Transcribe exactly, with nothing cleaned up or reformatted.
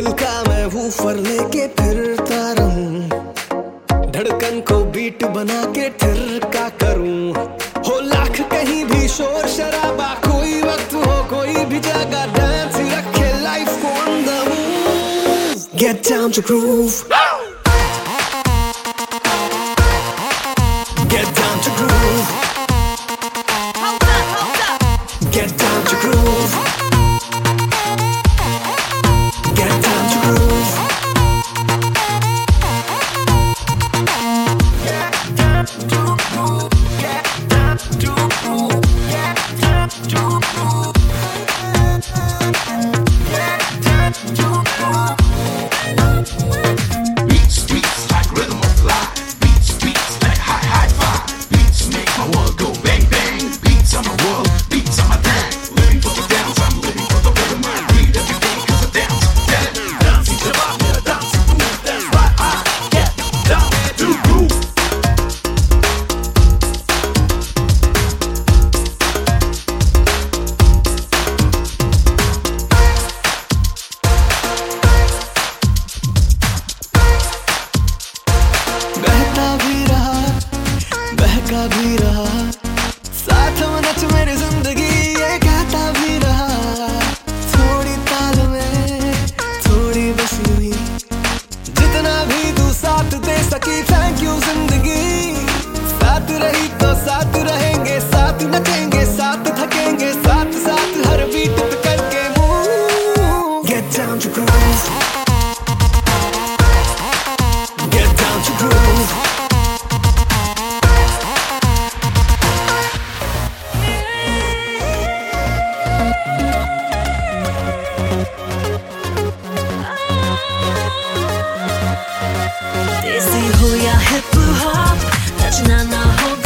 दिल का मैं वूफर लेके फिरता रहूं, धड़कन को बीट बना के ठिरका करूं। हो लाख कहीं भी शोर शराबा, कोई वक्त हो कोई भी जगह, डांस ही रखे लाइफ को on the move. Get down to groove. Get down to groove. Hold up, hold up. Get down to groove. Get down to groove. Get down to groove. Get down to groove. Get down to groove. Get down to groove. Beats, beats like rhythm of life. Beats, beats like high, high five. Beats make my world go bang, bang. Beats on my world, beats on my thing. Living for the dance, I'm living for the rhythm. I breathe every day 'cause I dance. Get it? Dancing to my beat, dancing to move. That's right, I get down to groove. बहता भी रहा, बहका भी रहा, साथ में नच मेरी जिंदगी ये कहता भी रहा। थोड़ी ताल में थोड़ी बस यूं ही, जितना भी तू साथ दे सकी थैंक यू जिंदगी। साथ रही तो साथ रहेंगे, साथ नचेंगे, साथ थकेंगे, साथ साथ हर बीट पे करके move. Get down to groove. Get down to groove. देसी हो या हिप हॉप, नचना ना हो